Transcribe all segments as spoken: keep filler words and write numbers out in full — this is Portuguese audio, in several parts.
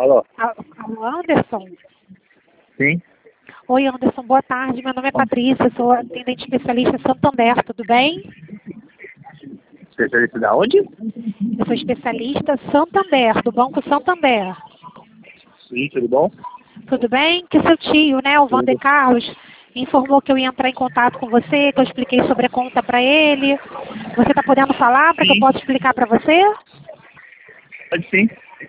Alô? A- Alô, Anderson? Sim? Oi, Anderson, boa tarde. Meu nome é Patrícia, sou atendente especialista Santander, tudo bem? Especialista da onde? Eu sou especialista Santander, do Banco Santander. Sim, tudo bom? Tudo bem? Que seu tio, né, o Vander Tudo. Carlos, informou que eu ia entrar em contato com você, que eu expliquei sobre a conta para ele. Você está podendo falar para que eu Sim. possa explicar para você? Pode sim.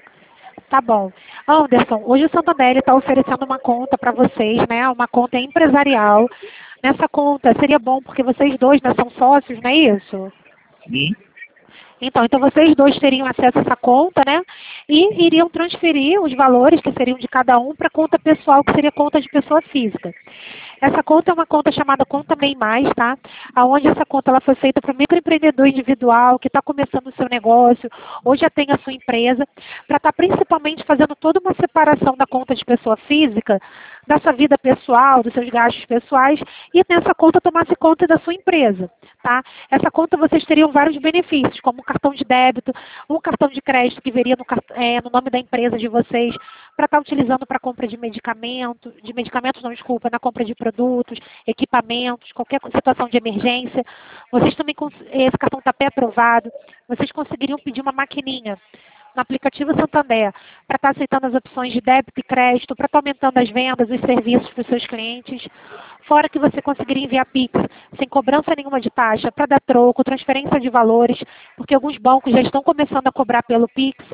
Tá bom. Anderson, hoje o Santander está oferecendo uma conta para vocês, né? Uma conta empresarial. Nessa conta seria bom porque vocês dois, né, são sócios, não é isso? Sim. Então, então vocês dois teriam acesso a essa conta, né? E iriam transferir os valores que seriam de cada um para a conta pessoal, que seria conta de pessoa física. Essa conta é uma conta chamada Conta Bem Mais, tá? Aonde essa conta ela foi feita para o microempreendedor individual que está começando o seu negócio, ou já tem a sua empresa, para estar principalmente fazendo toda uma separação da conta de pessoa física, da sua vida pessoal, dos seus gastos pessoais, e nessa conta tomasse conta da sua empresa, tá? Essa conta vocês teriam vários benefícios, como um cartão de débito, um cartão de crédito que viria no, cart- é, no nome da empresa de vocês, para estar utilizando para compra de medicamento, de medicamentos não, desculpa, na compra de produtos, equipamentos, qualquer situação de emergência. Vocês também, cons- esse cartão está pré-aprovado, vocês conseguiriam pedir uma maquininha no aplicativo Santander para estar aceitando as opções de débito e crédito, para estar aumentando as vendas, os serviços para os seus clientes. Fora que você conseguiria enviar Pix sem cobrança nenhuma de taxa, para dar troco, transferência de valores, porque alguns bancos já estão começando a cobrar pelo Pix.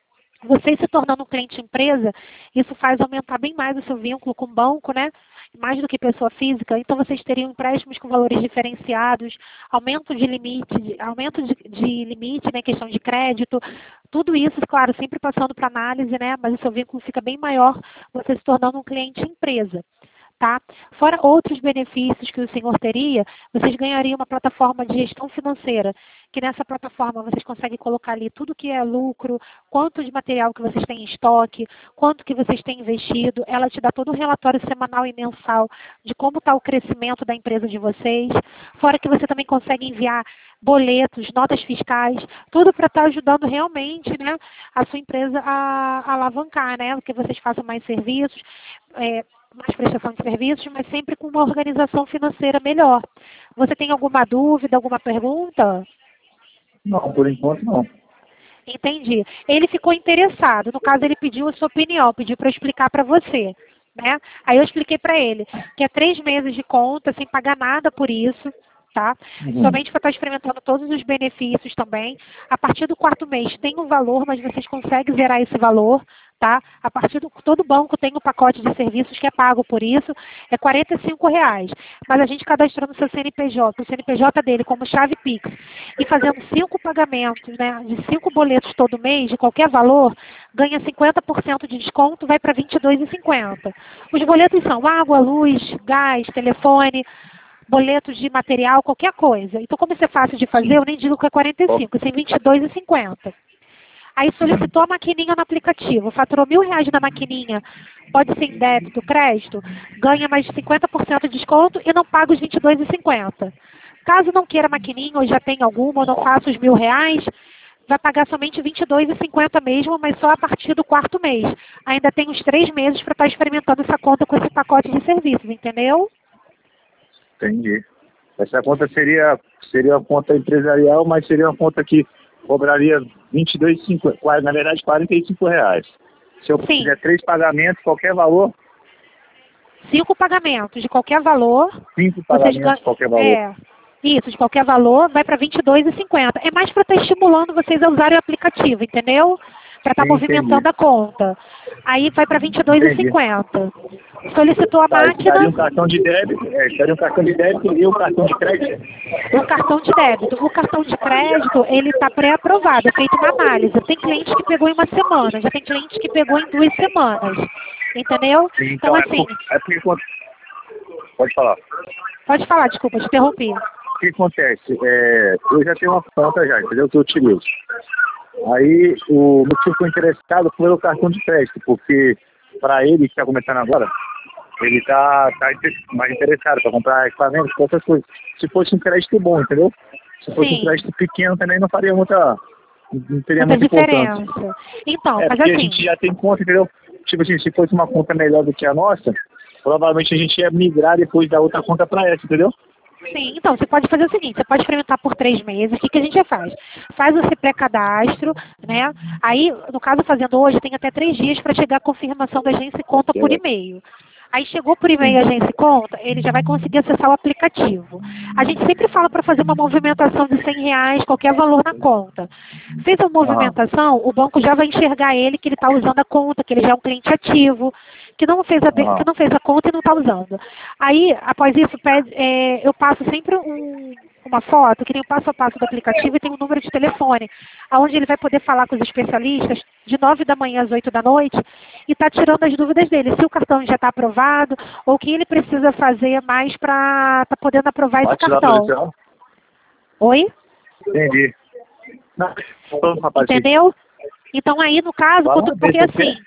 Você se tornando um cliente empresa, isso faz aumentar bem mais o seu vínculo com o banco, né? Mais do que pessoa física. Então vocês teriam empréstimos com valores diferenciados, aumento de limite, aumento de, de limite, né? Questão de crédito. Tudo isso, claro, sempre passando para análise, né? Mas o seu vínculo fica bem maior, você se tornando um cliente empresa. Tá? Fora outros benefícios que o senhor teria, vocês ganhariam uma plataforma de gestão financeira, que nessa plataforma vocês conseguem colocar ali tudo que é lucro, quanto de material que vocês têm em estoque, quanto que vocês têm investido. Ela te dá todo um relatório semanal e mensal de como está o crescimento da empresa de vocês. Fora que você também consegue enviar boletos, notas fiscais, tudo para estar ajudando realmente, né, a sua empresa a, a alavancar, né? Que vocês façam mais serviços, é, mais prestação de serviços, mas sempre com uma organização financeira melhor. Você tem alguma dúvida, alguma pergunta? Não, por enquanto não. Entendi. Ele ficou interessado, no caso ele pediu a sua opinião, pediu para eu explicar para você, né? Aí eu expliquei para ele que é três meses de conta, sem pagar nada por isso, tá? Uhum. Somente para estar experimentando todos os benefícios também. A partir do quarto mês tem um valor, mas vocês conseguem zerar esse valor, tá? A partir do todo banco tem um pacote de serviços que é pago por isso, é quarenta e cinco reais. Mas a gente cadastrando o seu C N P J, o C N P J dele como chave Pix e fazendo cinco pagamentos, né, de cinco boletos todo mês, de qualquer valor, ganha cinquenta por cento de desconto, vai para vinte e dois reais e cinquenta centavos. Os boletos são água, luz, gás, telefone, boletos de material, qualquer coisa. Então, como isso é fácil de fazer, eu nem digo que é quarenta e cinco, tem vinte e dois reais e cinquenta centavos. Aí solicitou a maquininha no aplicativo, faturou mil reais na maquininha, pode ser em débito, crédito, ganha mais de cinquenta por cento de desconto e não paga os vinte e dois reais e cinquenta centavos. Caso não queira maquininha, ou já tem alguma, ou não faça os mil reais, vai pagar somente vinte e dois reais e cinquenta centavos mesmo, mas só a partir do quarto mês. Ainda tem uns três meses para estar experimentando essa conta com esse pacote de serviços, entendeu? Entendi. Essa conta seria, seria uma conta empresarial, mas seria uma conta que cobraria vinte e dois reais e cinquenta centavos, na verdade quarenta e cinco reais. Se eu Sim. fizer três pagamentos, qualquer valor, Cinco pagamentos de qualquer valor. cinco Vocês pagamentos, ganham. qualquer valor. É, isso, de qualquer valor, vai para vinte e dois reais e cinquenta centavos. É mais para estar estimulando vocês a usarem o aplicativo, entendeu? Para estar Sim, movimentando entendi. a conta. Aí vai para vinte e dois reais e Entendi. cinquenta centavos. Solicitou a Tá, máquina, daria um cartão de débito, é, daria um cartão de débito e um cartão de crédito. o cartão de débito. O cartão de crédito, ele está pré-aprovado, é feita uma análise. Tem cliente que pegou em uma semana, já tem cliente que pegou em duas semanas. Entendeu? Sim, Então, então é, assim, por- é porque quando- pode falar. pode falar, desculpa, te interrompi. O que acontece? É, eu já tenho uma conta já, entendeu? Que eu utilizo. Aí o meu tio ficou interessado foi o cartão de crédito, porque para ele que está começando agora, ele está tá inter- mais interessado para comprar equipamentos, outras coisas. Se fosse um crédito bom, entendeu? Se fosse Sim. um crédito pequeno também não faria muita, não teria Muita muita importância. diferença. Então, É, mas porque a assim, gente já tem conta, entendeu? Tipo assim, se fosse uma conta melhor do que a nossa, provavelmente a gente ia migrar depois da outra conta para essa, entendeu? sim, então, você pode fazer o seguinte, você pode experimentar por três meses, o que, que a gente faz? Faz esse pré-cadastro, né? Aí, no caso, fazendo hoje, tem até três dias para chegar a confirmação da agência e conta por É, e-mail. Aí chegou por e-mail a entendi. agência e conta, ele já vai conseguir acessar o aplicativo. A gente sempre fala para fazer uma movimentação de cem reais, qualquer valor na conta. Fez a Aham, movimentação, o banco já vai enxergar ele que ele está usando a conta, que ele já é um cliente ativo, que não fez a, de- que aham. não fez a conta e não está usando. Aí, após isso, pede- é, eu passo sempre um- uma foto, que tem o passo a passo do aplicativo e tem um número de telefone, onde ele vai poder falar com os especialistas de nove da manhã às oito da noite e está tirando as dúvidas dele, se o cartão já está aprovado ou o que ele precisa fazer mais para estar podendo aprovar esse Pode tirar a cartão. posição? Oi? Entendi. Não, falando, rapaz, aqui. Entendeu? Então aí, no caso, Fala, quando- porque deixa eu ver. assim,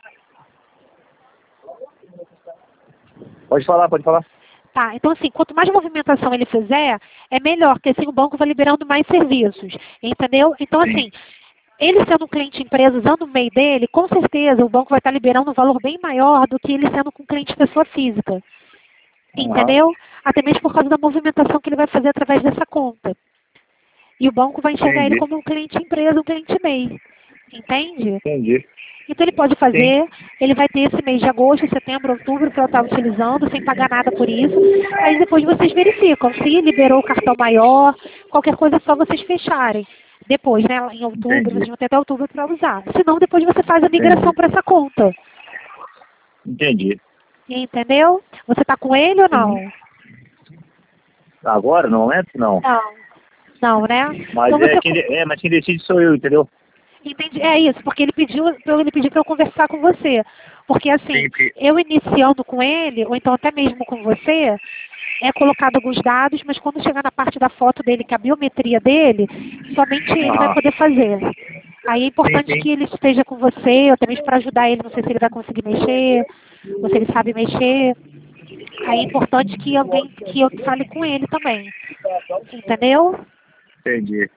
Pode falar, pode falar. tá, então assim, quanto mais movimentação ele fizer, é melhor, porque assim o banco vai liberando mais serviços, entendeu? Então Sim. assim, ele sendo um cliente empresa, usando o MEI dele, com certeza o banco vai estar liberando um valor bem maior do que ele sendo com cliente pessoa física, Aham, entendeu? Até mesmo por causa da movimentação que ele vai fazer através dessa conta. E o banco vai enxergar ele entendi, como um cliente empresa, um cliente MEI, entende? entendi. Então ele pode Sim, fazer, ele vai ter esse mês de agosto, setembro, outubro para estar utilizando, sem pagar nada por isso. Aí depois vocês verificam se liberou o cartão maior, qualquer coisa é só vocês fecharem. Depois, né, em outubro, entendi, vocês vão ter até outubro para usar. Senão depois você faz a migração entendi, para essa conta. entendi. Entendeu? Você está com ele ou Sim. não? Agora, no momento, não. Não. Não, né? Mas Então é você quem, de- é, mas quem decide sou eu, entendeu? entendi, é isso, porque ele pediu, ele pediu para eu conversar com você. Porque assim, Sim, porque... eu iniciando com ele, ou então até mesmo com você, é colocado alguns dados, mas quando chegar na parte da foto dele, que é a biometria dele, somente ele vai Aham. poder fazer. Aí é Sim, importante sim. que ele esteja com você, ou também para ajudar ele, não sei se ele vai conseguir mexer, ou se ele sabe mexer. Aí é importante que alguém, que eu fale com ele também. Entendeu? Entendi.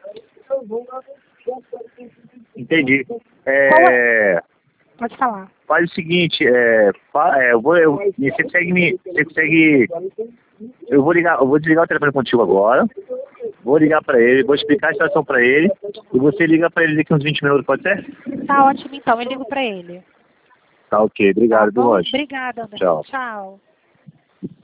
Entendi. Qual é? É, Pode falar. faz o seguinte, é, fa- é, eu vou, eu, você consegue me, você consegue, eu vou ligar, eu vou desligar o telefone contigo agora, vou ligar pra ele, vou explicar a situação pra ele, e você liga pra ele daqui uns vinte minutos, pode ser? Tá ótimo então, eu ligo para ele. Tá ok, Tá obrigado, bom? Duarte. Obrigada, Anderson. Tchau. Tchau.